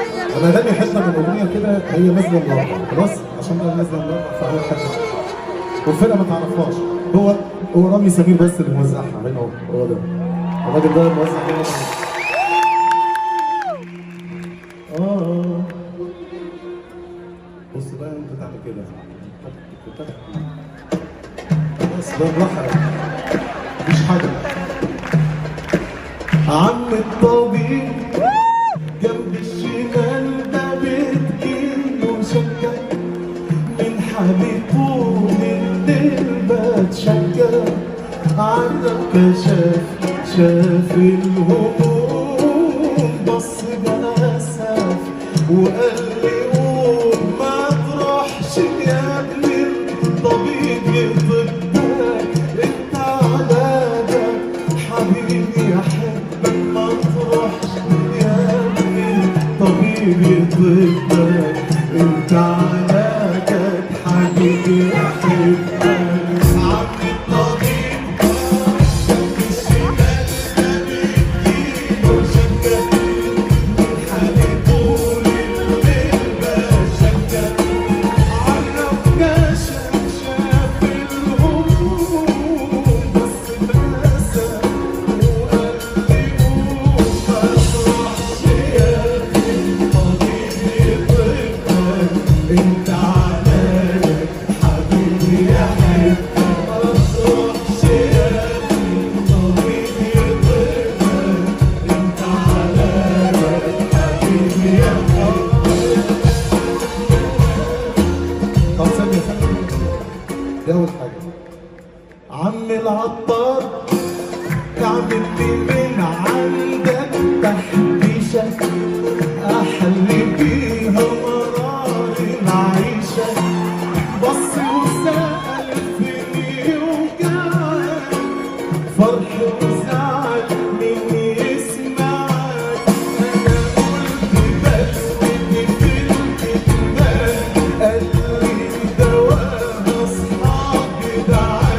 انا هغني حته من الاغنيه كده هي نازله النهارده خلاص عشان هي نازله النهارده في اول حته والفرقه ما تعرفهاش. هو رامي سمير بس اللي موزعها هنا هو ده الراجل ده موزع هنا. بص بقى انت تعمل كده بس ده براحه مفيش حاجه. عم الطبيب جنب الشمال ده بتجيله شكة من حبيبه من دل بتشكى عرق شاف الهموم بص بأسف وقال لي قوم ما تروحش يا ابني الطبيب يطبك انت علاجك حبيبي احبك ما تروحش يا ابني الطبيب يطبك انت علاجك حبيبي احبك. عم العطار اعمل لي من عندك تحبيشة احلي بيها مرار العيشة بص وسأل فيني وجعل فرح وزعل مني يسمعك انا قلت بلوي في الكتمان قال لي دواها اصحابي دعال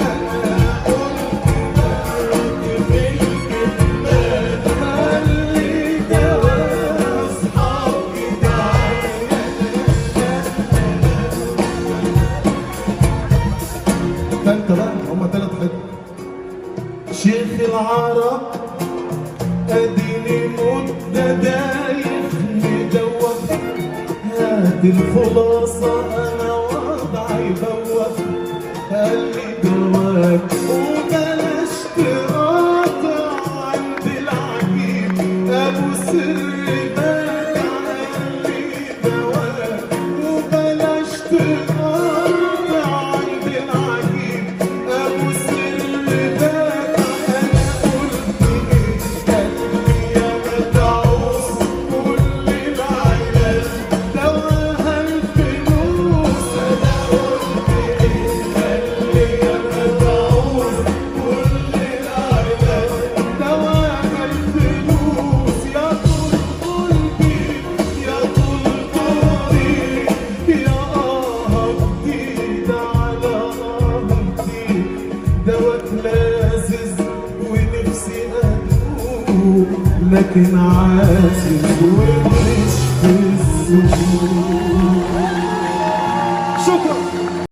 انت بقى هما 3 حتت. شيخ العرب اديني مدة دايخ مدوخ هات الخلاصة انا وضعي بوخ قال لي دواك وبلاش تقاطع عند العجيب ابو سر باك قال لي دواك وبلاش تقاطع عند العجيب ابو سر باك انا قلت ايه قال لي يا متعوس كل العيال دواها الفلوس انا قلت ايه قال لي يا متعوس كل العيال دواها الفلوس يا طول قلبي يا طول قلبي يا جديد على جديد دواك لازز ونفسي ادوق لكن عازز ومش في الزهور.